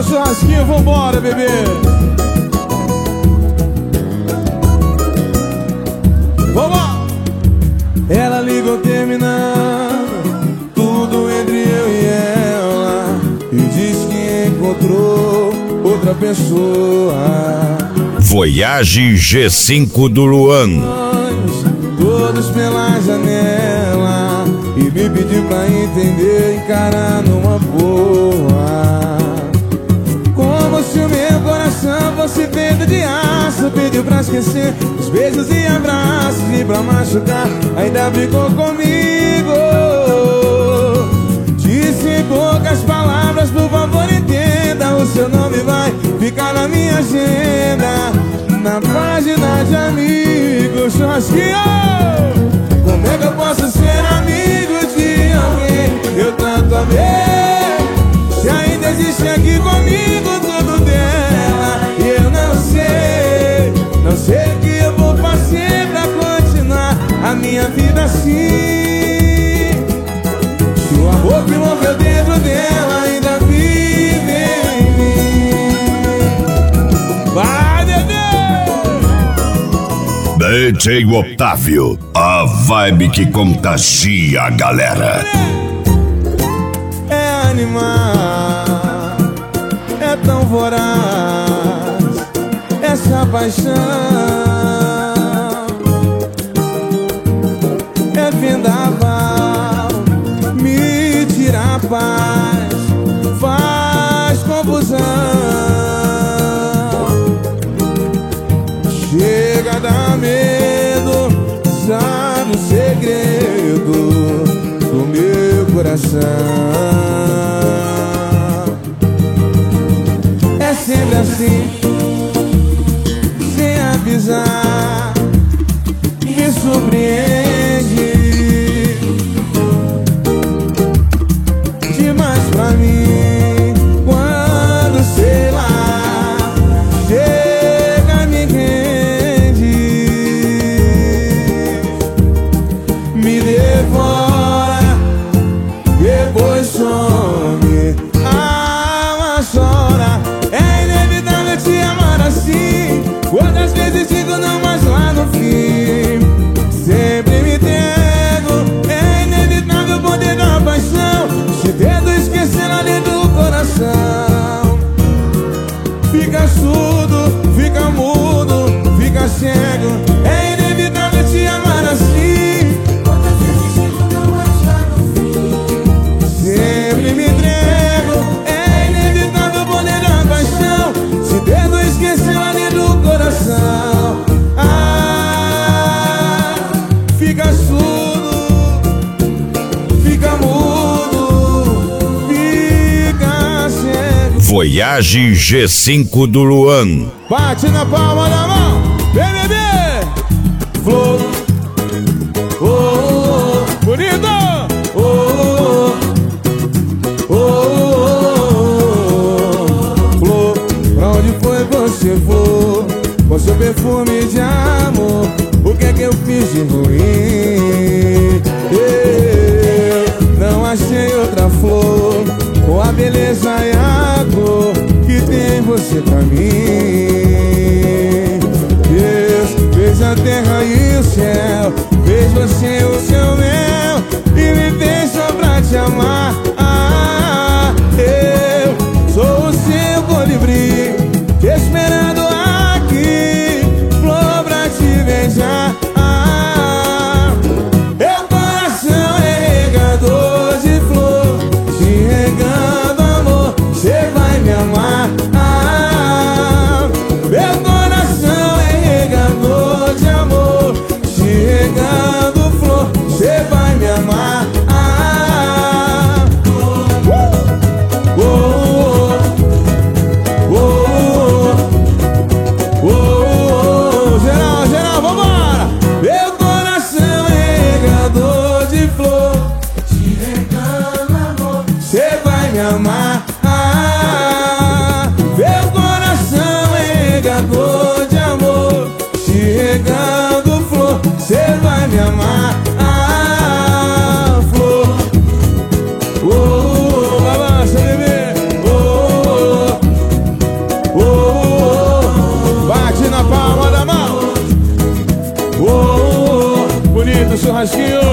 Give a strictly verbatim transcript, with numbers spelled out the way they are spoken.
o churrasquinho, vambora, bebê. Vambora. Ela ligou terminando tudo entre eu e ela e diz que encontrou outra pessoa. Voyage G cinco do Luan. Todos pela janela e me pediu pra entender, encarar numa boa. Como se o meu coração fosse feito de aço, pediu pra esquecer os beijos e abraços, e pra machucar ainda brigou comigo. Disse em poucas palavras, por favor entenda, o seu nome vai ficar na minha agenda, na página de amigos. Churrasquinho! Como é que eu posso ser amigo de alguém que eu tanto amei, se ainda existe aqui comigo tudo dela e eu não sei, não sei o que eu vou fazer pra continuar a minha vida assim. Se o amor que morreu dentro dela ainda vive em mim. Vai, bebê! D J Otávio, a vibe que contagia a galera. É animal, é tão voraz essa paixão, é vendaval, me tira a paz, faz confusão, chega a dar medo, sabe o segredo do meu coração. É sempre assim, sem avisar, me surpreende demais pra mim. Quando, sei lá, chega, me rende, me devora, depois some, a alma chora. É inevitável te amar assim, quantas vezes digo não, mas lá no fim sempre me entrego. É inevitável o poder da paixão, te tento esquecer ali do coração. Fica surdo, fica mudo, fica cego. É inevitável te amar assim, quantas vezes digo não, mas lá no fim sempre me entrego. É inevitável o poder da paixão, te tento esquecer ali do coração. Ah, fica surdo, fica mudo, fica cego. Voyage G cinco do Luan. Bate na palma da mão, vem, bebê. Flor, oh, oh, oh. Bonito, oh, oh, oh, oh, oh. Flor, pra onde foi você for, com seu perfume de amor, o que é que eu fiz de ruim? Eu não achei outra flor com a beleza e a cor que tem você pra mim. Deus fez a terra e o céu, fez você o seu mel e me fez só pra te amar. Ah, eu sou o seu colibri, te esperando aqui, flor pra te beijar. Ah, meu coração é regador de flor, te regando amor, cê vai me amar. Ah, meu coração é regador de amor, te regando flor, cê vai me amar. Ah, baixinho.